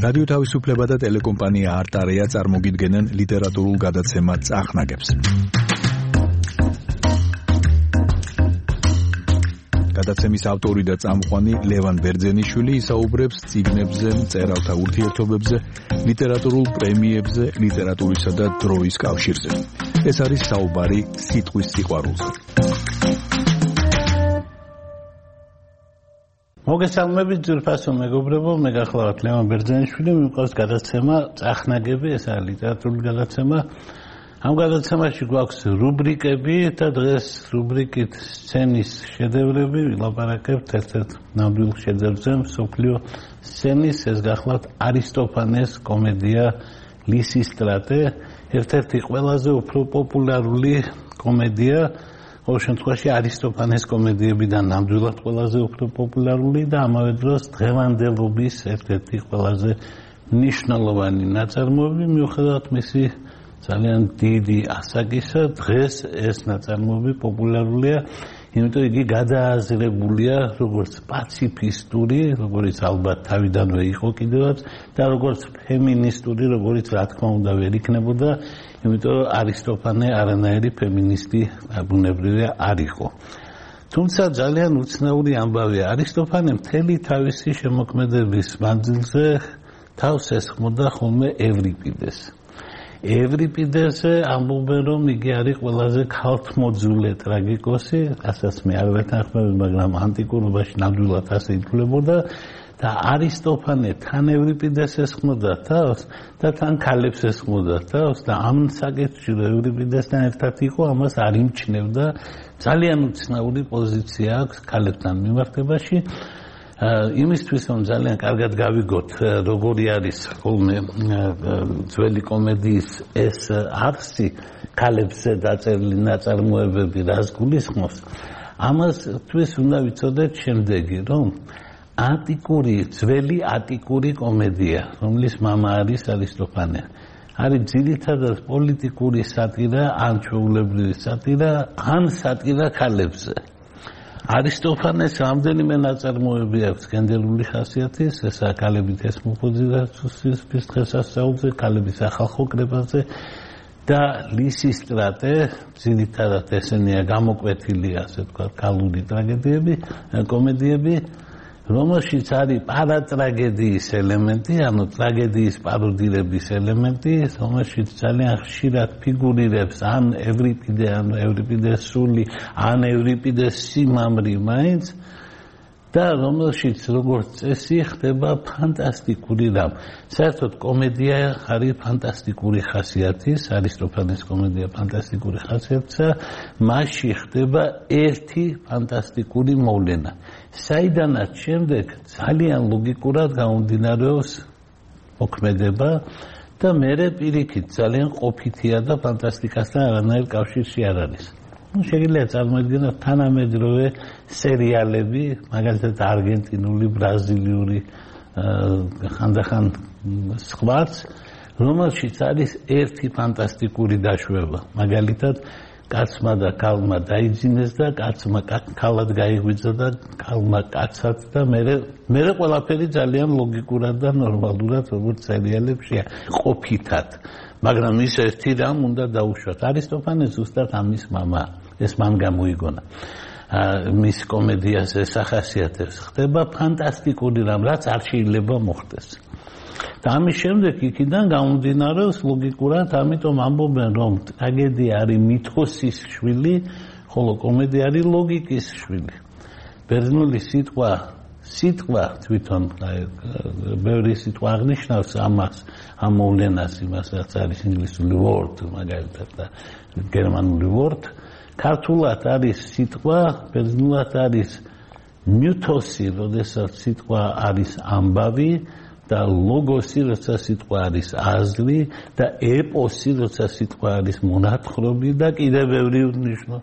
რადიო თავისუფლება და ტელეკომპანია არტარია წარმოგიდგენენ ლიტერატურულ გადაცემა წახნაგებს. გადაცემის ავტორი და წამყვანი ლევან ბერძენიშვილი ისაუბრებს წიგნებზე, მწერალთა ურთიერთობებზე, ლიტერატურულ პრემიებზე, ლიტერატურისა და დროის კავშირზე. ეს არის საუბარი სიტყვის სიყვარულზე. მოგესალმებით ძვირფასო მეგობრებო, მე გახლავართ ლევან ბერძენიშვილი, მიყვარს გადაცემა წახნაგები, ეს არის ლიტერატურული გადაცემა. ამ გადაცემაში გვაქვს რუბრიკები და დღეს რუბრიკით სცენის შედევრები ვილაპარაკებთ ერთ-ერთ ნამდვილ შედევრზე, მსოფლიო სცენის, ეს გახლავთ არისტოფანეს კომედია ლისისტრატე, ერთ-ერთი ყველაზე უფრო პოპულარული კომედია, ყოველ შემთხვევაში არისტოფანეს კომედიებიდან ნამდვილად ყველაზე უფრო პოპულარული და ამავე დროს დღევანდელობის ერთ-ერთი ყველაზე მნიშვნელოვანი ნაწარმოები, მიუხედავად მისი ძალიან დიდი ასაკისა, დღეს ეს ნაწარმოები პოპულარულია, იმიტომ იგი გადააზრებულია როგორც პაციფისტური, როგორც ალბათ თავიდანვე იყო კიდევაც და როგორც ფემინისტური, როგორც რა თქმა უნდა ვერ იქნებოდა, იმიტომ რომ არისტოფანე არანაირი ფემინისტი ბუნებრივია არ იყო. თუმცა ძალიან უცნაური ამბავია, არისტოფანე მთელი თავისი შემოქმედების მანძილზე თავს ესხმოდა ხოლმე ევრიპიდეს. ევრიპიდესზე ამბობენ, რომ იგი არის ყველაზე ქალთმოძულე ტრაგიკოსი, რასაც მე არ ვეთანხმები, მაგრამ ანტიკურობაში ნამდვილად ასე ითვლებოდა და არისტოფანე თან ევრიპიდეს ესხმოდა თავს და თან ქალებს ესხმოდა თავს და ამ საკითხში ევრიპიდესთან ერთად იყო, ამას არ იმჩნევდა. ძალიან უცნაური პოზიცია აქვს ქალებთან მიმართებაში. იმისთვის რომ ძალიან კარგად გავიგოთ როგორი არის ხოლმე ძველი კომედიის ეს არსი, ქალებზე დაწერილი ნაწარმოებები რას გულისხმობს, ამასთვის უნდა ვიცოდეთ შემდეგი, რომ ძველი ატიკური კომედია, რომლის მამა არის არისტოფანე, არის ძირითადად პოლიტიკური სატირა, ან ჩვეულებრივი სატირა, ან სატირა ქალებზე. არისტოფანეს რამდენიმე ნაწარმოები აქვს სკანდალური ხასიათის, ესაა ქალებით ესმოპოზიციის დღესასწაულზე, ქალების ახალ კრებაზე და ლისისტრატე, ძირითადად ესენია გამოკვეთილი, ასე ვთქვათ, ქალური ტრაგედიები, კომედიები, რომელშიც არის პარატრაგედიის ელემენტი, ანუ ტრაგედიის პაროდირების ელემენტი, რომელშიც ძალიან ხშირად ფიგურირებს ან ევრიპიდე, ან ევრიპიდეს სული, ან ევრიპიდეს სიმამრი მაინც და რომელშიც როგორც წესი ხდება ფანტასტიკური რამ. საერთოდ კომედია არის ფანტასტიკური ხასიათის, არისტოფანეს კომედია ფანტასტიკური ხასიათისა, მასში ხდება ერთი ფანტასტიკური მოვლენა. საიდანაც შემდეგ ძალიან ლოგიკურად გამომდინარეობს მოქმედება და მერე პირიქით ძალიან ყოფითია და ფანტასტიკასთან არანაირ კავშირში არ არის. შეგიძლია წარმოიდგინოთ თანამედროვე სერიალები, მაგალითად არგენტინული, ბრაზილიური, ხანდახან სხვაც, რომელშიც არის ერთი ფანტასტიკური დაშვება. მაგალითად, კაცმა და ქალმა დაიძინეს და კაცმა ქალად გაიღვიძა და ქალმა კაცად და მერე ყველაფერი ძალიან ლოგიკურად და ნორმალურად როგორც სერიალებშია, ყოფითად. მაგრამ ის ერთი რამ უნდა დაუშვათ. არისტოფანე ზუსტად ამის მამა, ეს მან გამოიგონა. მის კომედიას ეს ახასიათებს, ხდება ფანტასტიკური რამ, რაც არ შეიძლება მოხდეს. და ამის შემდეგ იქიდან გამომდინარეობს ლოგიკურად, ამიტომ ამბობენ, რომ ტრაგედია არის მითოსის შვილი, ხოლო კომედია არის ლოგიკის შვილი. ბერძნული სიტყვა თვითონ ბევრი სიტყვა აღნიშნავს ამას, ამ მოვლენას, იმას, რაც არის ინგლისური word, მაგალითად და გერმანული word. ქართულად არის სიტყვა, ბერძნულად არის მითოსი, როდესაც სიტყვა არის ამბავი და ლოგოსი, როცა სიტყვა არის აზრი და ეპოსი, როცა სიტყვა არის მონათხრობი და კიდევ ბევრი უნიშნო.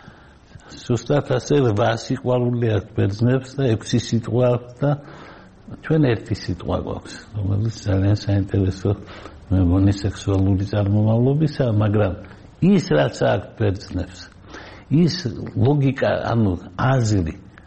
ზუსტად ასე 8 სიყვარული აქვს ბერძნებს და 6 სიტყვა აქვს და ჩვენ ერთი სიტყვა გვაქვს, რომელიც ძალიან საინტერესო მე მგონი სექსუალური წარმომავლობისაა, მაგრამ ის რაც აქვს ბერძნებს, ის ლოგიკა, ანუ აზრი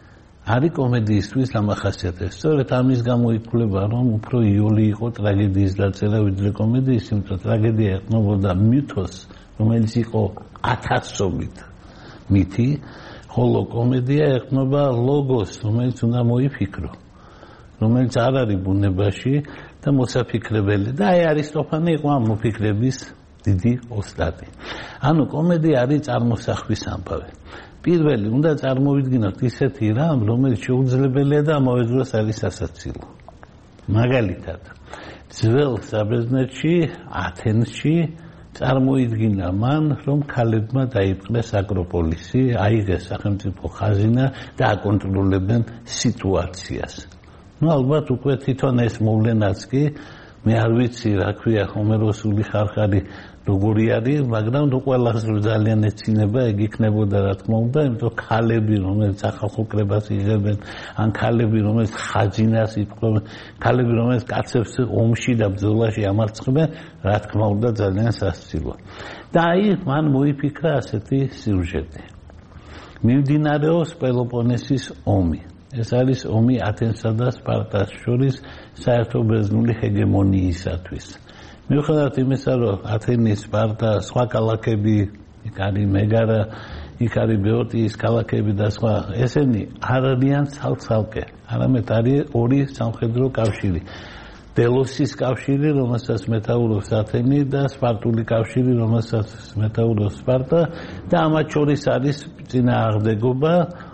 არის კომედიისთვის დამახასიათებელი. სწორედ ამის გამო ითვლება, რომ უფრო იოლი იყო ტრაგედიის დაწერა ვიდრე კომედიის, იმიტომ რომ ტრაგედია ეყრდნობოდა მითოს, რომელიც იყო ათასობით მითი, ხოლო კომედია ეყრდნობა ლოგოს, რომელიც უნდა მოიფიქრო, რომელიც არ არის ბუნებაში და მოსაფიქრებელი. და აი არისტოფანე იყო ამ მოფიქრების დიდი ოსტატი. ანუ კომედია არის წარმოსახვის ამბავი. პირველი უნდა წარმოვიდგინოთ ისეთი რამ, რომელიც შეუძლებელია და ამავე დროს არის სასაცილო. მაგალითად, ძველ საბერძნეთში, ათენში წარმოიდგინა მან, რომ ქალებმა დაიპყრეს აკროპოლისი, აიღეს სახელმწიფო ხაზინა და აკონტროლებენ სიტუაციას. ალბათ უკვე თვითონ ეს მოვლენაც კი მე არ ვიცი რა ქვია ჰომეროსული ხარხარი როგორი არის, მაგრამ თუ ყველას ძალიან ეცინება, ეგ იქნებოდა რა თქმა უნდა, იმიტომ ქალები, რომელიც ახალ კრებას იღებენ, ან ქალები, რომელიც ხაზინას იპყრობენ, ქალები, რომელიც კაცებს ომში და ბრძოლაში ამარცხებენ, რა თქმა უნდა ძალიან სასაცილოა. და აი მან მოიფიქრა ასეთი სიუჟეტი. მიმდინარეობს პელოპონესის ომი. ეს არის ომი ათენსა და სპარტას შორის საერთო ბერძნული ჰეგემონიისათვის. მიუხედავად იმისა, რომ ათენი, სპარტა, სხვა ქალაქები, იქ არის მეგარა, იქ არის ბეოტიის ქალაქები და სხვა, ესენი არ არიან ცალ-ცალკე, არამედ არის ორი სამხედრო კავშირი. დელოსის კავშირი, რომელსაც მეთაურობს ათენი და სპარტული კავშირი, რომელსაც მეთაურობს სპარტა და ამათ შორის არის წინააღმდეგობა.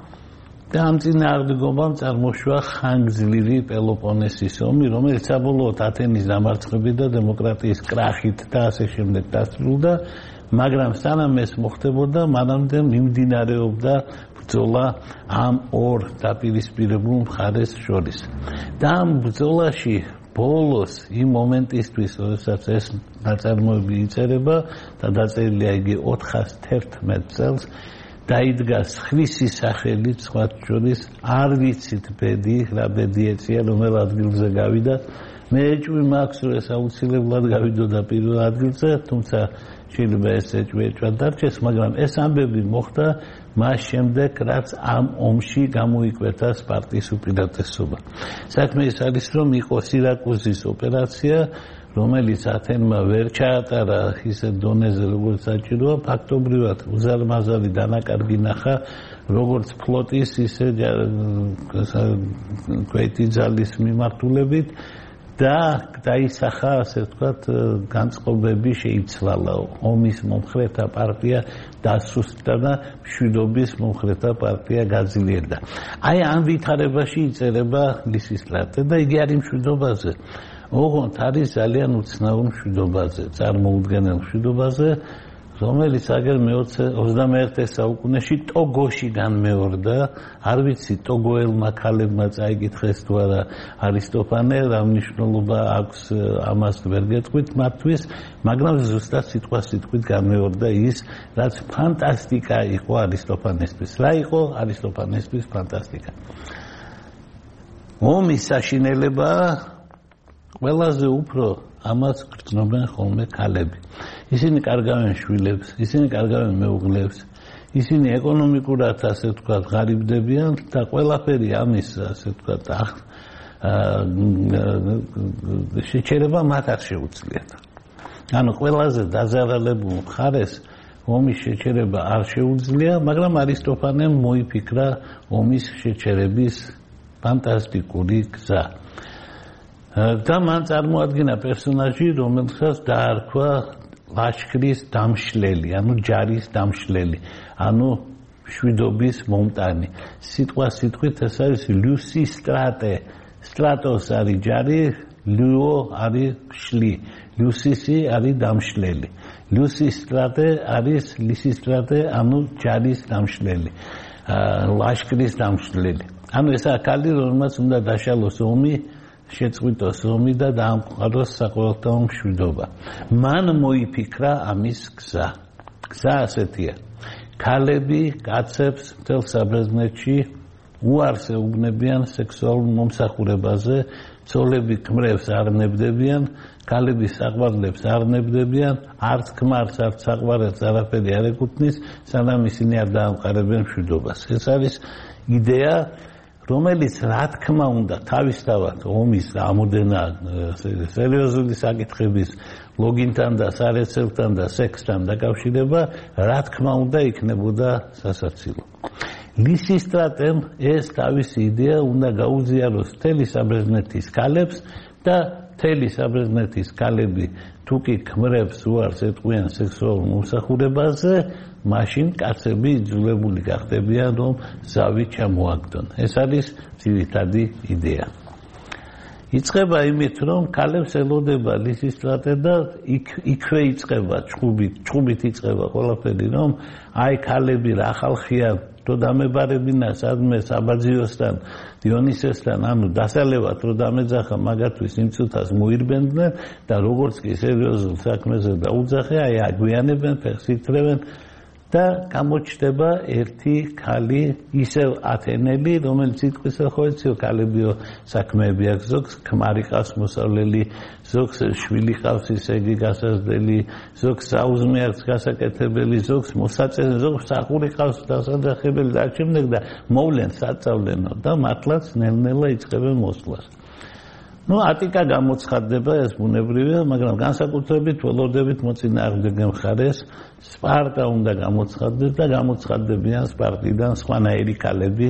და ამ წინააღმდეგობამ წარმოშვა ხანგრძლივი პელოპონესის ომი, რომელიც საბოლოოდ ათენის დამარცხებით და დემოკრატიის კრახით და ასე შემდეგ დასრულდა, მაგრამ სანამ ეს მოხდებოდა, მანამდე მიმდინარეობდა ბრძოლა ამ ორ დაპირისპირებულ მხარეს შორის. და ამ ბრძოლაში ბოლოს იმ მომენტისთვის, როდესაც ეს ნაწარმოები იწერება და დაწერილია იგი 411 წელს, დაიდგა სხვისი სახელით, სხვა შორის არ ვიცით ბედი, რა ბედი ეწია, რომელ ადგილზე გავიდა. მე ეჭვი მაქვს, რომ ეს აუცილებლად გავიდოდა პირველ ადგილზე, თუმცა შეიძლება ეს ეჭვი ეჭვად დარჩეს, მაგრამ ეს ამბები მოხდა მას შემდეგ, რაც ამ ომში გამოიკვეთა სპარტის უპირატესობა. საქმე ის არის, რომ იყო სირაკუზის ოპერაცია, რომელიც ათენმა ვერ ჩაატარა ისე დონეზე, როგორც საჭიროა, ფაქტობრივად უზარმაზარი დანაკარგი ნახა, როგორც ფლოტის, ისე ქვეითი ძალის მიმართულებით და დაისახა, ასე ვთქვათ, განწყობები შეიცვალა. ომის მომხრეთა პარტია დასუსტდა და მშვიდობის მომხრეთა პარტია გაძლიერდა. აი ამ ვითარებაში იწერება ლისისტრატე და იგი არის მშვიდობაზე. ოღონდ არის ძალიან უცნაურ მშვიდობაზე, წარმოუდგენელ მშვიდობაზე, რომელიც აგერ მე-21 საუკუნეში ტოგოში განმეორდა. არ ვიცი, ტოგოელმა ქალებმა წაიკითხეს თუ არა არისტოფანე, რა მნიშვნელობა აქვს ამას ვერ გეტყვით მათთვის, მაგრამ ზუსტად სიტყვით განმეორდა ის, რაც ფანტასტიკა იყო არისტოფანესთვის. რა იყო არისტოფანესთვის ფანტასტიკა? ომის საშინელება ყველაზე უფრო ამას გრძნობენ ხოლმე ქალები. ისინი კარგავენ შვილებს, ისინი კარგავენ მეუღლებს, ისინი ეკონომიკურად, ასე ვთქვათ, ღარიბდებიან და ყველაფერი ამის, ასე ვთქვათ, შეჩერება მათ არ შეუძლიათ. ანუ ყველაზე დაზარალებულ მხარეს ომის შეჩერება არ შეუძლია, მაგრამ არისტოფანემ მოიფიქრა ომის შეჩერების ფანტასტიკური გზა. და მან წარმოადგინა პერსონაჟი, რომელსაც დაარქვა ლაშქრის დამშლელი, ანუ ჯარის დამშლელი, ანუ მშვიდობის მომტანი. სიტყვით ეს არის ლუსი სტრატე. სტრატოს არის ჯარი, ლუო არის შლი, ლუსისი არის დამშლელი. ლუსი სტრატე არის ლისისტრატე, ანუ ჯარის დამშლელი, ლაშქრის დამშლელი. ანუ ესა ქალი, რომელმაც უნდა დაშალოს ომი, შეწყვიტოს ომი და დაამყაროს საყოველთაო მშვიდობა. მან მოიფიქრა ამის გზა. გზა ასეთია. ქალები კაცებს მთელ საბერძნეთში უარს ეუბნებიან სექსუალურ მომსახურებაზე, ცოლები ქმრებს არ ნებდებიან, ქალები საყვარლებს არ ნებდებიან, არც ქმარს, არც საყვარელს არაფერი არ ეკუთვნის, სანამ ისინი არ დაამყარებენ მშვიდობას. ეს არის იდეა, რომელიც რა თქმა უნდა თავისთავად ომის ამოდენა სერიოზული საკითხების ლოგინთან და სარეცელთან და სექსთან დაკავშირება რა თქმა უნდა იქნებოდა სასაცილო. ლისისტრატემ ეს თავისი იდეა უნდა გაუზიაროს მთელი საბერძნეთის ქალებს და მთელი საბერძნეთის ქალები თუ კი ქმრებს უარს ეტყვიან სექსუალურ მომსახურებაზე, მაშინ კაცები იძულებული გახდებიან რომ ზავი ჩამოაგდონ. ეს არის ძირითადი იდეა. იწყება იმით რომ ქალებს ელოდება ლისისტრატე და იქვე იწყება ჭუბით იწყება ყველაფერი რომ აი ქალები რა ხალხია რო დამებარებინა სადმე საბაძიოსთან დიონისესთან ანუ დასალევად რო დამეძახა მაგათთვის იმ წუთას მოირბენდნენ და როგორც კი სერიოზულ საქმეზე დაუძახე აი აგვიანებენ ფეხს ითრევენ და გამოჩნდება ერთი ქალი ისევ ათენელი რომელიც იტყვის ხო ეციო ქალებიო საქმეები აქვს ზოგს ქმარი ყავს მოსავლელი ზოგს შვილი ყავს ისე იგი გასაზრდელი ზოგს საუზმე აქვს გასაკეთებელი ზოგს მოსაწესე ზოგს საყური ყავს დასადახებელი და შემდეგ და მოვლენ საწავლენო და მართლაც ნელ-ნელა იწყებენ მოსვლას. Ну, ატიკა გამოცხადდება ეს ბუნებრივია, მაგრამ განსაკუთრებით ველოდებით მოწინააღმდეგე მხარეს სპარტა უნდა გამოცხადდეს და გამოცხადდებიან სპარტიდან სხვანაირი ქალები,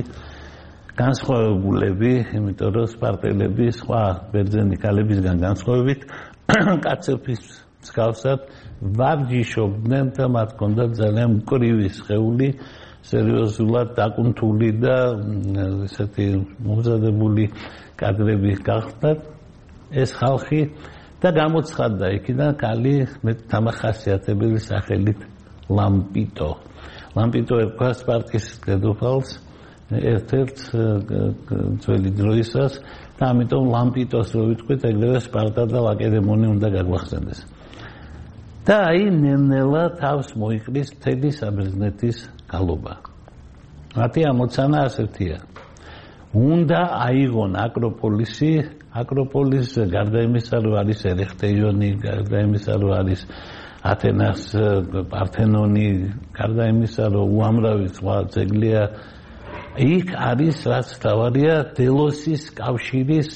განსხვავებულები, იმიტომ რომ სპარტელები სხვა ბერძენი ქალებისგან განსხვავებით კაცების მსგავსად ვარჯიშობდნენ და მათ ჰქონდათ ძალიან მკვრივი სხეული, სერიოზულად დაკუნთული და ესეთი მომზადებული კადრები გახდათ ეს ხალხი და გამოცხადდა იქიდან ქალი დამახასიათებელი სახელით ლამპიტო. ლამპიტო ერქვა სპარტის დედოფალს ერთ-ერთ ძველი დროისას და ამიტომ ლამპიტოს რო ვიტყვით ეგრევე სპარტა და ლაკედემონი უნდა გაგვახსენდეს. და აი ნელ-ნელა თავს მოიყრის მთელი საბერძნეთის გალობა. მათი ამოცანა ასეთია. უნდა აიღონ აკროპოლისი, აკროპოლისზე გარდა იმისა, რომ არის ერეხტეიონი, გარდა იმისა, რომ არის ათენას პართენონი, გარდა იმისა, რომ უამრავი სხვა ძეგლია, იქ არის რაც თავარია დელოსის კავშირის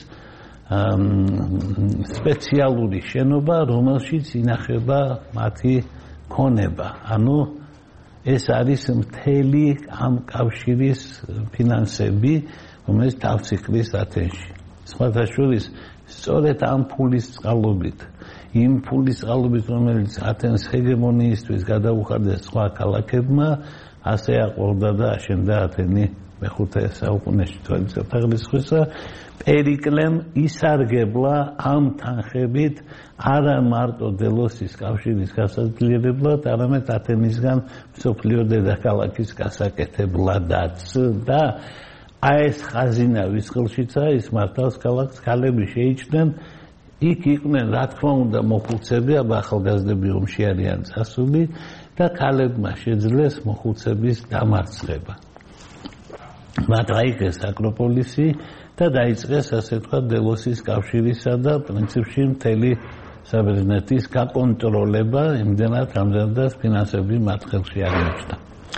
სპეციალური შენობა, რომელშიც ინახება მათი ქონება. ანუ ეს არის მთელი ამ კავშირის ფინანსები, რომელიც თავს იყრის ათენში. სხვათა შორის, სწორედ ამ ფულის წყალობით, იმ ფულის წყალობით, რომელიც ათენს ჰეგემონიისთვის გადაუხადეს სხვა ქალაქებმა, ასე აყოლდა და აშენდა ათენი მეხუთე საუკუნეში თვალისწინებთ აღრიცხვისა, პერიკლემ ისარგებლა ამ თანხებით არა მარტო დელოსის კავშირის გასაძლიერებლად, არამედ ათენისგან მსოფლიო დედაქალაქის გასაკეთებლადაც და ეს ხაზინა ვის ხელშიცა ის მართავს ქალაქს ქალები შეიჭდნენ იქ იყვნენ რა თქმა უნდა მოხუცები აბა ახალგაზრდები ომში არიან წასული და ქალებმა შეძლეს მოხუცების დამარცხება. მათ აიღეს აკროპოლისი და დაიწყეს ასე ვთქვათ დელოსის კავშირისა და პრინციპში მთელი საბერძნეთის გაკონტროლება იმდენად რამდენადაც ფინანსები მათ ხელში აღმოჩნდა.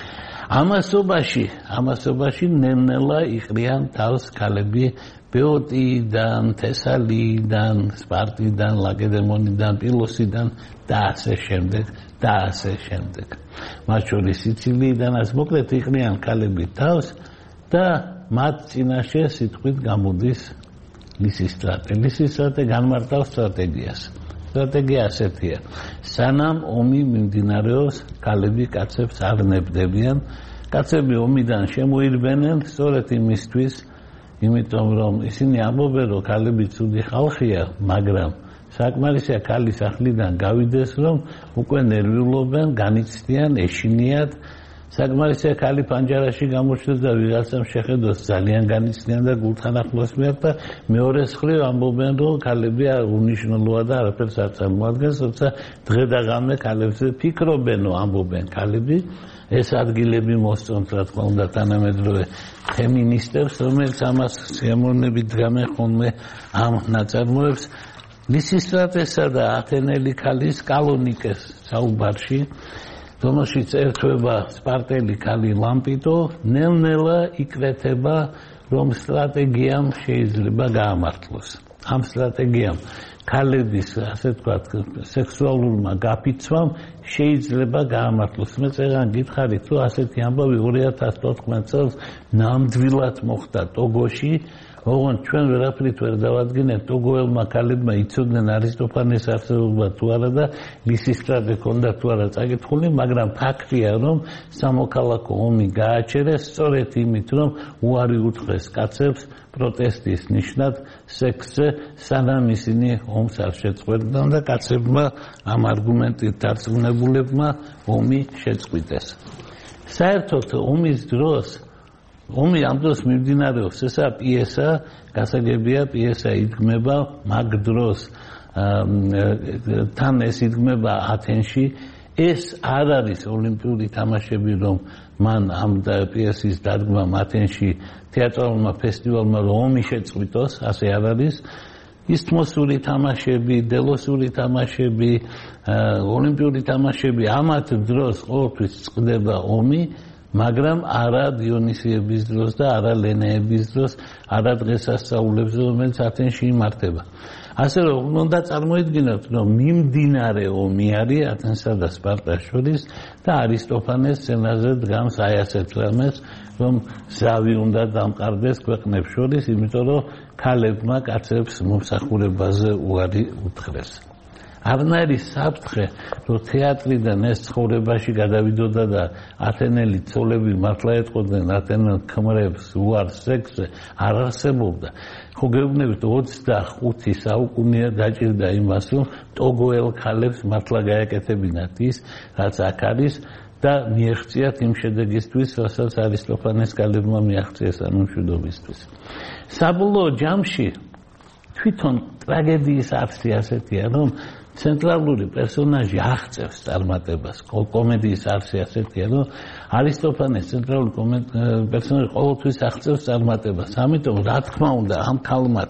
ამასობაში ნელ-ნელა იყრიან თავს ქალები ბეოტიიდან, თესალიიდან, სპარტიდან, ლაკედემონიდან, პილოსიდან და ასე შემდეგ და ასე შემდეგ. მათ შორის სიცილიიდანაც მოკლედ იყრიან ქალები თავს და მათ წინაშე სიტყვით გამოდის ლისისტრატე. ლისისტრატე განმარტავს სტრატეგიას. სტრატეგია ასეთია. სანამ ომი მიმდინარეობს, ქალები კაცებს არ ნებდებიან. კაცები ომიდან შემოირბენენ სწორედ იმისთვის, იმიტომ რომ ისინი ამბობენ, რომ ქალები ცუდი ხალხია, მაგრამ საკმარისია ქალის ახლიდან გავიდეს, რომ უკვე ნერვიულობენ, განიცდიან, ეშინიათ. საკმარისია ქალი პანჯარაში გამოჩნდეს და ვიღაცამ შეხედოს ძალიან განიცდიან და გულთან ახლოს მიერ და მეორე მხრივ ამბობენ, რომ ქალები უნიშნელოა და არაფერს არ წარმოადგენს, თუმცა დღე და ღამე ქალებზე ფიქრობენო, ამბობენ ქალები. ეს ადგილები მოსწონთ, რა თქმა უნდა, თანამედროვე ფემინისტებს, რომელიც ამას სიამოვნებით დგამენ ხოლმე ამ ნაწარმოებს. ლისისტრატესა და ათენელი ქალის კალონიკეს საუბარში რომელშიც ერთვება სპარტელი ქალი ლამპიტო, ნელ-ნელა იკრეთება, რომ სტრატეგიამ შეიძლება გაამართლოს. ამ სტრატეგიამ ქალების, ასე ვთქვათ, სექსუალურმა გაფიცვამ შეიძლება გაამართლოს. მე წერან გითხარით, თუ ასეთი ამბავი 2014 წელს ნამდვილად მოხდა ტოგოში, ოღონდ ჩვენ ვერაფრით ვერ დავადგინებთ, ტოგოელმა ქალებმა იცოდნენ არისტოფანეს არსებობა თუ არა და ლისისტრატე ჰქონდა თუ არა წაკითხული, მაგრამ ფაქტია, რომ სამოქალაქო ომი გააჩერეს სწორედ იმით, რომ უარი უთხრეს კაცებს პროტესტის ნიშნად სექსზე, სანამ ისინი ომს არ შეწყვეტდნენ და კაცებმა ამ არგუმენტით დარწმუნებულებმა ომი შეწყვიტეს. საერთოდ ომის დროს ომი ამ დროს მიმდინარეობს, ესა პიესა, გასაგებია პიესა იდგმება მაგ დროს თან ეს იდგმება ათენში. ეს არ არის ოლიმპიური თამაშები, რომ მან ამ პიესის დადგმა ათენში თეატრალურმა ფესტივალმა რომ ომი შეწყვიტოს, ასე არ არის. ისთმოსური თამაშები, დელოსური თამაშები, ოლიმპიური თამაშები ამათ დროს ყოველთვის წყდება ომი, მაგრამ არა დიონისიების დროს და არა ლენეების დროს, არა დღესასწაულებზე, რომელიც ათენში იმართება. ასე რომ უნდა წარმოიდგინოთ, რომ მიმდინარე ომი არის ათენსა და სპარტას შორის და არისტოფანეს სცენაზე დგამს აი ასეთ რამეს, რომ ზავი უნდა დამყარდეს ქვეყნებს შორის, იმიტომ რომ ქალებმა კაცებს მომსახურებაზე უარი უთხრეს. არნაირი საფრთხე, რომ თეატრიდან ეს ცხოვრებაში გადავიდოდა და ათენელი ცოლები მართლა ეტყოდნენ ათენელ ქმრებს უარს სექსზე, არ არსებობდა. ხო გეუბნებით 25 საუკუნეა დაჭირდა იმას, რომ ტოგოელ ქალებს მართლა გაეკეთებინათ ის, რაც აქ არის და მიაღწიათ იმ შედეგისთვის, რასაც არისტოფანეს ქალებმა მიაღწიეს ამ მშვიდობისთვის. საბოლოო ჯამში თვითონ ტრაგედიის არსი ასეთია, რომ ცენტრალური პერსონაჟი აღწევს წარმატებას. კომედიის არსი ასეთია, რომ არისტოფანეს ცენტრალური პერსონაჟი ყოველთვის აღწევს წარმატებას. ამიტომ რა თქმა უნდა ამ ქალმაც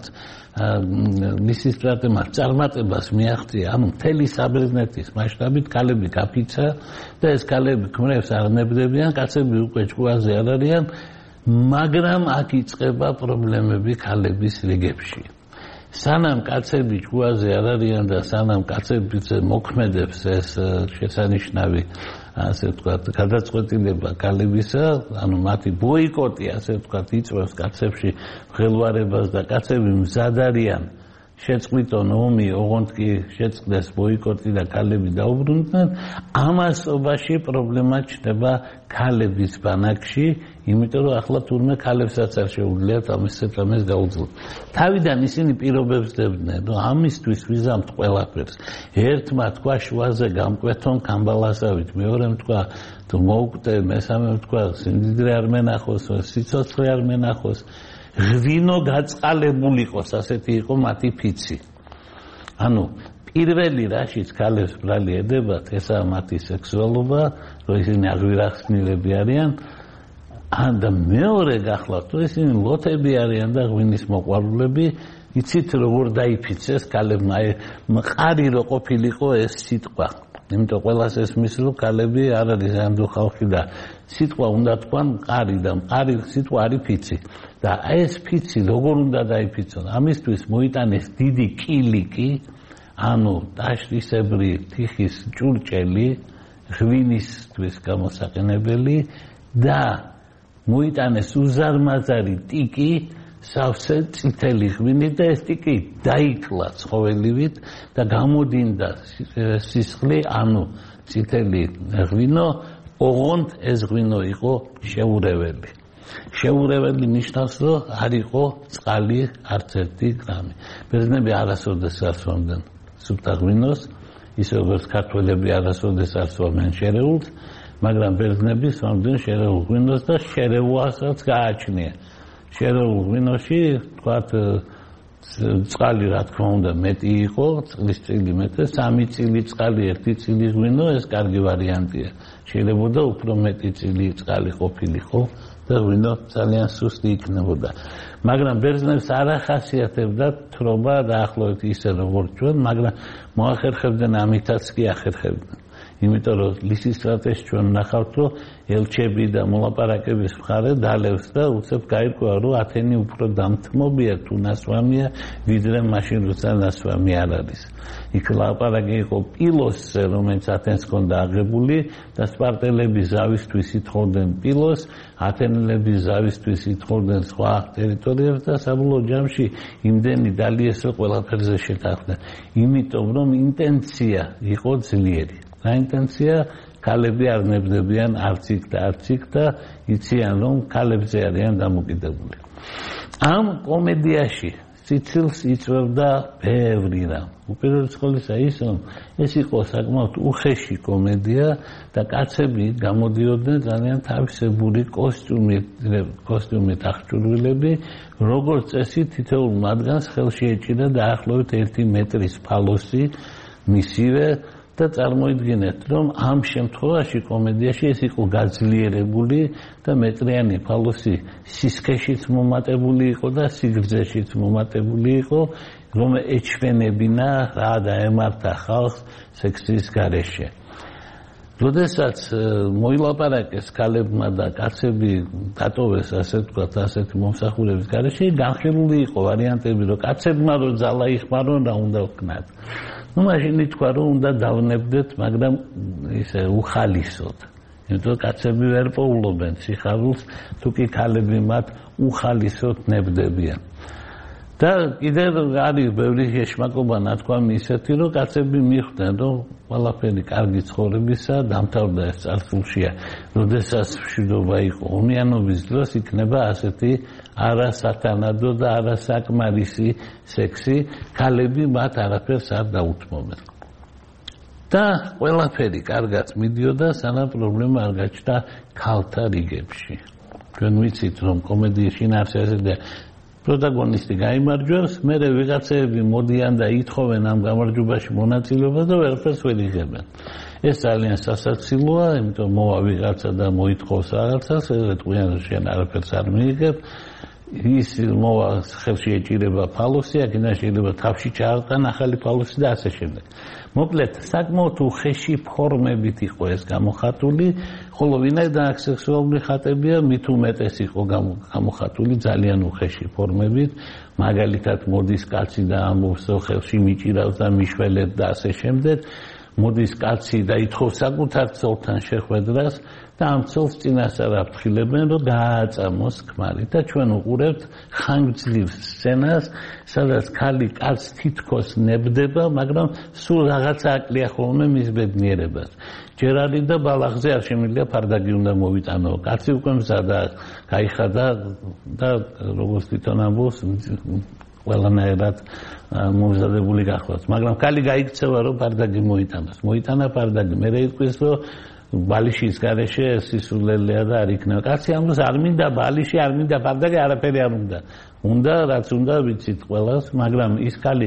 ლისისტრატემა წარმატებას მიაღწია, ანუ მთელი საბერძნეთის მასშტაბით ქალები გაფიცა და ეს ქალები ქმრებს არ ნებდებიან, კაცები უკვე ჭკუაზე არ არიან, მაგრამ აქ იწყება პრობლემები ქალების რიგებში. სანამ კაცები ჭკუაზე არ არიან და სანამ კაცებზე მოქმედებს ეს შესანიშნავი, ასე ვთქვათ, გადაწყვეტილება ქალებისა, ანუ მათი ბოიკოტი, ასე ვთქვათ, იწვევს კაცებში მღელვარებას და კაცები მზად არიან შეწყვიტონ ომი, ოღონდ კი შეწყდეს ბოიკოტი და ქალები დაუბრუნდნენ, ამასობაში პრობლემა ჩნდება ქალების ბანაკში, იმიტომ რომ ახლა თურმე ქალებსაც არ შეუძლიათ ამისეთ რამეს გაუძლოთ. თავიდან ისინი პირობებს დებდნენ, რომ ამისთვის ვიზამთ ყველაფერს. ერთმა თქვა შუაზე გამკვეთონ კამბალასავით, მეორემ თქვა თუ მოუკვდე, მესამემ თქვა სიმდიდრე არ მენახოს, სიცოცხლე არ მენახოს. ღვინო გაწყალებული იყოს, ასეთი იყო მათი ფიცი. ანუ პირველი რაშიც ქალებს ბრალი ედებათ, ესაა მათი სექსუალობა, რომ ისინი აღვირახსნილები არიან, და მეორე გახლავთ, რომ ისინი ლოთები არიან და ღვინის მოყვარულები, იცით როგორ დაიფიცეს ქალებმა, მყარი რო ყოფილიყო ეს სიტყვა. იმიტომ ყველას ესმის, რომ ქალები არ არის ამდო ხალხი და სიტყვა უნდა თქვან მყარი და მყარი სიტყვა არის ფიცი. და ეს ფიცი როგორ უნდა დაიფიცონ? ამისთვის მოიტანეს დიდი კილიკი, ანუ ტაშრისებრი თიხის ჭურჭელი, ღვინისთვის გამოსაყენებელი და მოიტანეს უზარმაზარი ტიკი, სავსე წითელი ღვინით და ეს ტიკი დაიკლა ცხოველივით და გამოდინდა სისხლი, ანუ წითელი ღვინო, ოღონდ ეს ღვინო იყო შეურეველი. შეურეველი ნიშნავს, რომ არ იყო წყალი არც ერთი გრამი. ბერძნები არასოდეს არ სვამდნენ სუფთა ღვინოს, ისე როგორც ქართველები არასოდეს არ სვამენ შერეულს, მაგრამ ბერძნები სვამდნენ შერეულ ღვინოს და შერეულსაც გააჩნია. შერეულ ღვინოში, თქვათ, წყალი რა თქმა უნდა მეტი იყო, წყლის წილი მეტი, 3 წილი წყალი, 1 წილი ღვინო, ეს კარგი ვარიანტია. შეიძლება უფრო მეტი წილი წყალი ყოფილიყო და ღვინო ძალიან სუსტი იქნებოდა. მაგრამ ბერძნებს არ ახასიათებდა თრობა დაახლოებით ისე როგორც ჩვენ, მაგრამ მოახერხებდნენ ამითაც კი ახერხებდნენ. იმიტომ რომ ლისისტრატეს ჩვენ ნახავთ რომ ელჩები და მოლაპარაკების მხარე დალევს და უცებ გაირკვა რომ ათენი უფრო დამთმობია თუ ნასვამია ვიდრე მაშინ როცა ნასვამი არ არის იქ ლაპარაკი იყო პილოსზე რომელიც ათენს ჰქონდა აღებული და სპარტელები ზავისთვის ითხოვდნენ პილოს ათენელები ზავისთვის ითხოვდნენ სხვა ტერიტორიებს და საბოლოო ჯამში იმდენი დალიესო ყველაფერზე შეთანხმდნენ იმიტომ რომ ინტენცია იყო ძლიერი რა ინტენცია ქალები არ ნებდებიან არც იქ და იციან რომ ქალებზე არიან დამოკიდებული ამ კომედიაში სიცილს იწვევდა ბევრი რამ უპირველეს ყოვლისა ის რომ ეს იყო საკმაოდ უხეში კომედია და კაცები გამოდიოდნენ ძალიან თავისებური კოსტიუმით აღჭურვილები როგორც წესი თითოეულ მათგანს ხელში ეჭირა დაახლოებით 1 მეტრის ფალოსი მისივე და წარმოიდგინეთ რომ ამ შემთხვევაში კომედიაში ეს იყო გაძლიერებული და მეტრიანი ფალოსი სისქეშიც მომატებული იყო და სიგრძეშიც მომატებული იყო რომ ეჩვენებინა რა დაემართა ხალხს სექსის გარეშე როდესაც მოილაპარაკეს ქალებმა და კაცები დატოვეს ასე ვთქვათ ასეთი მომსახურების გარეშე განხილული იყო ვარიანტები რომ კაცებმა რომ ძალა იხმარონ რა უნდა ვქნათ ну მაშინ ითქვა რომ უნდა დავნებდეთ მაგრამ ისე უხალისოდ იმიტომ კაცები ვერ პოულობენ სიხარულს თუ კი ქალები მათ უხალისოდ ნებდებიან და კიდევ არის ბევრი შეშმაკობა ნათქვამი ისეთი რომ კაცები მიხვდნენ რომ ყველაფერი კარგი ცხოვრებისა დამთავრდა ეს წარსულშია როდესაც მშვიდობა იყო ომიანობის დროს იქნება ასეთი არასათანადო და არასაკმარისი სექსი ქალები მათ არაფერს არ დაუთმობენ და ყველაფერი კარგად მიდიოდა სანამ პრობლემა არ გაჩნდა ქალთა რიგებში ჩვენ ვიცით რომ კომედიაში ნარსესია პროტაგონისტი გაიმარჯვებს, მერე ვიღაცები მოდიან და ითხოვენ ამ გამარჯვებაში მონაწილეობას და ვერაფერს ვერ იღებენ. ეს ძალიან სასაცილოა, იმიტომ მოვა ვიღაცა და მოითხოვს რაღაცას, ეტყვიან რომ შენ არაფერს არ მიიღებ. ის მოვა ხელში ეჭირება ფალოსი, აქედან შეიძლება თავში ჩაარტყან ახალი ფალოსი და ასე შემდეგ. მოკლედ, საკმაოდ უხეში ფორმებით იყო ეს გამოხატული, ხოლო ვინაიდან აქ სექსუალური ხატებია, მით უმეტეს იყო გამოხატული ძალიან უხეში ფორმებით, მაგალითად მოდის კაცი და ამბობს, რომ ხელში მიჭირავს და მიშველეთ და ასე შემდეგ. მოდის კაცი და ითხოვს საკუთარ ცოლთან შეხვედრას და ამ ცოლს წინასწარ აფრთხილებენ რომ გააწამოს ქმარი და ჩვენ უყურებთ ხანგრძლივ სცენას სადაც ქალი კაცს თითქოს ნებდება მაგრამ სულ რაღაცა აკლია ხოლმე მის ბედნიერებას ჯერ არის და ბალახზე არ შემიძლია ფარდაგი უნდა მოვიტანო კაცი უკვე მზადა გაიხადა და როგორც თვითონ ამბობს ყველანაირად მომზადებული გახლავთ მაგრამ ქალი გაიქცევა რომ ფარდაგი მოიტანა ფარდაგი მე რეიტყვის რომ ბალიშის გარეშე სისულელია და არ იქნება კაცი ამბობს არ მინდა ბალიში არ მინდა ფარდაგი არაფერი არ უნდა რაც უნდა ვიცით ყველას მაგრამ ის ქალი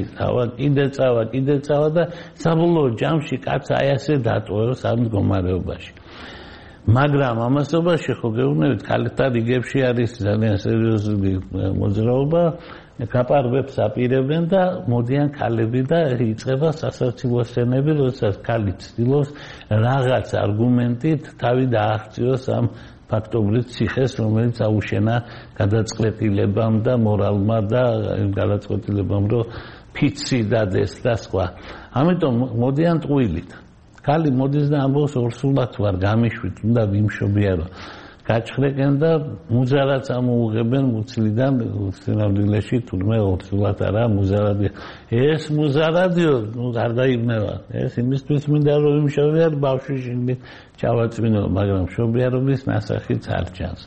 კიდე წავა და საბოლოო ჯამში კაცს აი ასე დატოვებს ამ მდგომარეობაში მაგრამ ამასობაში ხო გეუბნებით ქალთა რიგებში არის ძალიან სერიოზული მოძრაობა გაპარბებს აპირებენ და მოდიან ქალები და იწყება სასაცილო სცენები, როდესაც ქალი ცდილობს რაღაც არგუმენტით თავი დააღწიოს ამ ფაქტობრივ ციხეს, რომელიც აუშენა გადაწყვეტილებამ და მორალმა და გადაწყვეტილებამ, რომ ფიცი დადეს და სხვა. ამიტომ მოდიან ტყუილით. ქალი მოდის და ამბობს ორსულად ვარ გამიშვით, უნდა ვიმშობიარო. გაჩხრეკენ და მუზარადს ამოუღებენ მუცლიდან სინამდვილეში თურმე ორსულად არა მუზარადი ეს მუზარადიო ნუ არ დაიბნება ეს იმისთვის მინდა რომ იმშოვიარ ბავშვი ჩავაწმინო მაგრამ მშობიარობის ნასახიც არ ჩანს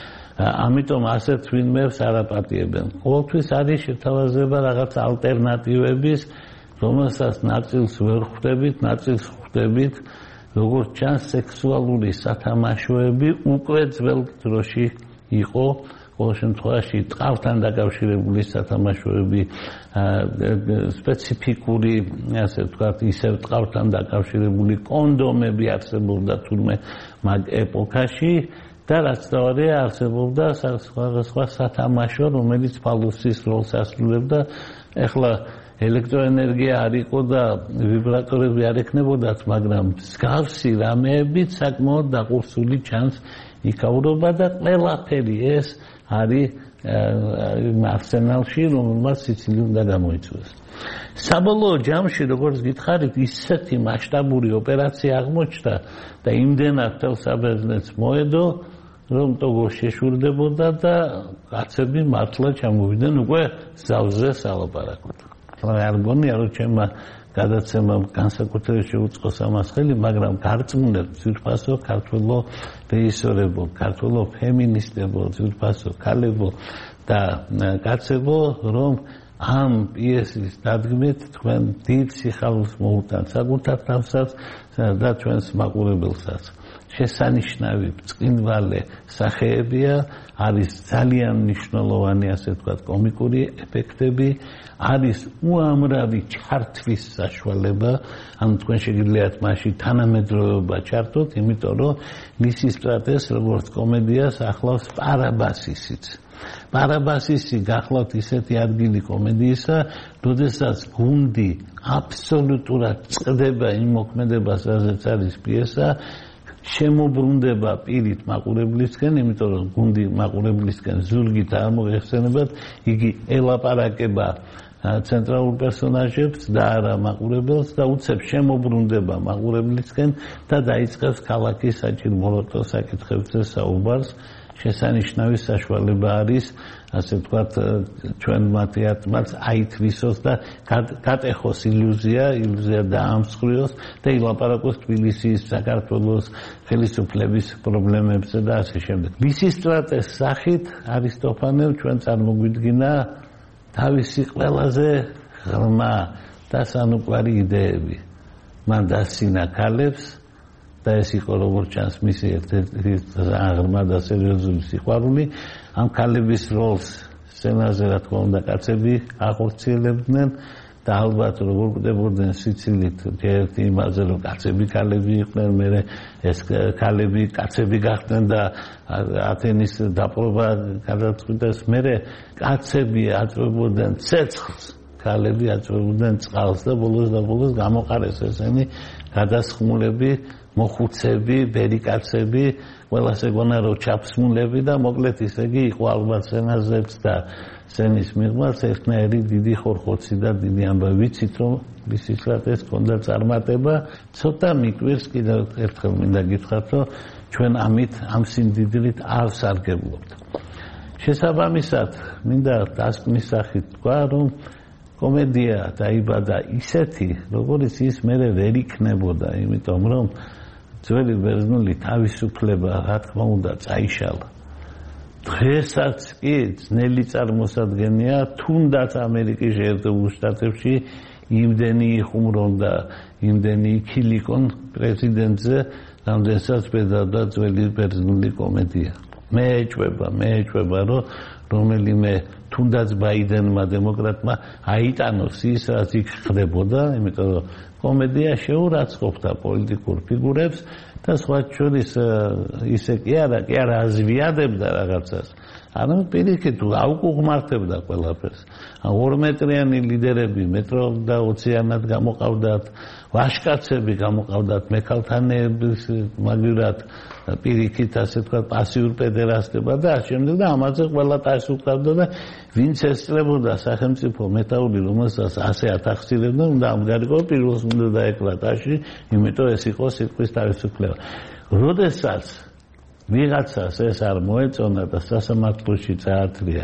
ამიტომ ასეთ ვინმეს არაპატიებენ ყოველთვის არის შეთავაზება რაღაც ალტერნატივების რომელსაც ნაწილს ვერ ხვდებით ნაწილს ხვდებით როგორც ჩანს სექსუალური სათამაშოები უკვე ძველ დროში იყო ყოველ შემთხვევაში ტყავთან დაკავშირებული სათამაშოები სპეციფიკური ასე ვთქვათ ისევ ტყავთან დაკავშირებული კონდომები არსებობდა თურმე მაგ ეპოქაში და რაც თავარია არსებობდა სხვა სათამაშო რომელიც ფალოსის როლს ასრულებდა ეხლა ელექტროენერგია არ იყო და ვიბრატორები არ ექნებოდათ, მაგრამ მსგავსი რამეებით საკმაოდ დაყურსული ჩანს იქაურობა და ყველაფერი ეს არის არსენალში, რომელმაც სიცილი უნდა გამოიწვიოს. საბოლოო ჯამში, როგორც გითხარით, ისეთი მასშტაბური ოპერაცია აღმოჩნდა და იმდენად თელ საბერძნეთს მოედო, რომ ტოგო შეშურდებოდა და კაცები მართლა ჩამოვიდნენ უკვე ზავზე სალაპარაკოდ. არ გონია რომ ჩემმა გადაცემამ განსაკუთრებით შეუწყოს ამას ხელი, მაგრამ გარწმუნებთ ძვირფასო ქართველო რეჟისორებო, ქართველო ფემინისტებო, ძვირფასო ქალებო და კაცებო, რომ ამ პიესის დადგმით თქვენ დიდ სიხარულს მოუტანთ საკუთარ თავსაც და ჩვენს მაყურებელსაც. შესანიშნავი ბრწყინვალე სახეებია, არის ძალიან მნიშვნელოვანი ასე ვთქვათ კომიკური ეფექტები, არის უამრავი ჩართვის საშუალება, ანუ თქვენ შეგიძლიათ მასში თანამედროვეობა ჩართოთ, იმიტომ რომ ლისისტრატეს როგორც კომედიას ახლავს პარაბასისიც. პარაბასისი გახლავთ ისეთი ადგილი კომედიისა, როდესაც გუნდი აბსოლუტურად წდება იმ მოქმედებას, რაზეც არის პიესა, შემოbrunდება პირით მაყურებლისკენ, იმიტომ რომ გუნდი მაყურებლისკენ ზურგით არ მოეხსენებათ, იგი ელაპარაკება ცენტრალურ პერსონაჟებს და არა მაყურებელს და უცებ შემოbrunდება მაყურებლისკენ და დაიწყებს ქალაქის საჭიროებათა საკითხებზე საუბარს. შესანიშნავი საშუალება არის, ასე ვთქვათ, ჩვენმა თეატრმაც აითვისოს და გატეხოს ილუზია დაამსხვრიოს და ილაპარაკოს თბილისის, საქართველოს ხელისუფლების პრობლემებზე და ასე შემდეგ. ლისისტრატეს სახით არისტოფანემ ჩვენ წარმოგვიდგინა თავისი ყველაზე ღრმა და სანუკვარი იდეები. მან დასცინა ქალებს და ეს იყო როგორც ჩანს მისი ერთ-ერთი ღრმა და სერიოზული სიყვარული. ამ ქალების როლს სცენაზე რა თქმა უნდა კაცები ახორციელებდნენ და ალბათ როგორ კვდებოდნენ სიცილით ერთი იმაზე რომ კაცები ქალები იყვნენ, მერე ეს ქალები კაცები გახდნენ და ათენის დაპყრობა გადაწყვიტეს, მერე კაცები აწვევდნენ ცეცხლს, ქალები აწვევდნენ წყალს და ბოლოს გამოყარეს ესენი გადასხმულები, მოხუცები, ბერიკაცები, ყველას ეგონა რომ ჩაფსმულები და მოკლედ ისე იგი იყო ალბათ სცენაზეც და სცენის მიღმაც ერთნაირი დიდი ხორხოცი და დიდი ამბავი. ვიცით რომ ლისისტრატეს ჰქონდა წარმატება, ცოტა მიკვირს კიდევ ერთხელ მინდა გითხრათ, რომ ჩვენ ამით ამ სიმდიდრით არ სარგებლობთ. შესაბამისად, მინდა დასკვნის სახით თქვა, რომ კომედია დაიბადა ისეთი, როგორც ის მერე ვერ იქნებოდა, იმიტომ რომ ძველი ბერძნული თავისუფლება რა თქმა უნდა წაიშალა. დღესაც კი ძნელი წარმოსადგენია, თუნდაც ამერიკის შეერთებულ შტატებში იმდენი იხუმრონდა, იმდენი იქილიკონ პრეზიდენტზე, რამდენსაც ბედავდა ძველი ბერძნული კომედია. მე ეჭვება, რომ რომელიმე თუნდაც ბაიდენმა დემოკრატმა აიტანოს ის, რაც იქ ხდებოდა, იმიტომ რომ კომედია შეურაცხყოფდა პოლიტიკურ ფიგურებს და სხვა შორის ისე კი არა აზვიადებდა რაღაცას. ანუ პირიქით აუკუღმართებდა ყველაფერს. 2 მეტრიანი ლიდერები მეტრով და ოციანად გამოყავდათ, ვაშკაცები გამოყავდათ მექალთანეების მაგივრად პირიქით ასე თქვა პასიურ პედერასტება და ამ შემდეგ და ამაზე ყველა ტასუხებდა და ვინც ესწრებოდა სახელმწიფო მეთაური, რომელსაც ასე ათახსირებდნენ, უნდა ამგარიყო პირველს უნდა დაეკლა ტაში, იმიტომ ეს იყო სიტყვის თავისუფლება. როდესაც ვიღაცას ეს არ მოეწონა და სასამართლოში წაართლია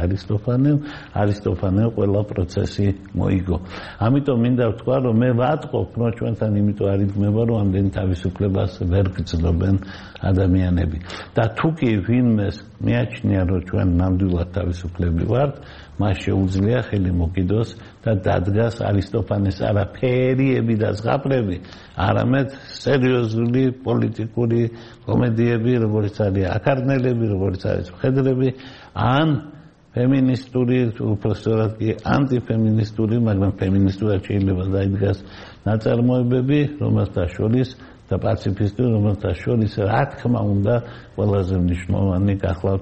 არისტოფანემ ყველა პროცესი მოიგო. ამიტომ მინდა ვთქვა, რომ მე ვატყობ, რომ ჩვენთან იმიტომ არ იდგმება, რომ ამდენი თავისუფლებას ვერ გრძნობენ ადამიანები. და თუ კი ვინმეს მიაჩნია, რომ ჩვენ ნამდვილად თავისუფლები ვართ, მას შეუძლია ხელი მოკიდოს და დადგას არისტოფანეს არა ფერიები და ზღაპრები, არამედ სერიოზული პოლიტიკური კომედიები, როგორც არის აკარნელები, როგორც არის მხედრები, ან ფემინისტური, უпростоრად კი ანტიფემინისტური, მაგრამ ფემინისტურად შეიძლება დაიდგას ნაწარმოებები, რომელთა შორის და პაციფისტური, რომელთა შორის რა თქმა უნდა ყველაზე მნიშვნელოვანი გახლავთ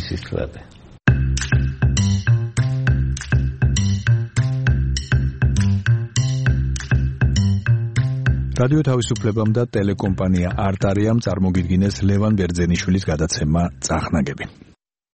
ლისისტრატე. რადიო თავისუფლებამ და ტელეკომპანია არტარიამ წარმოგიდგინეს ლევან ბერძენიშვილის გადაცემა წახნაგები.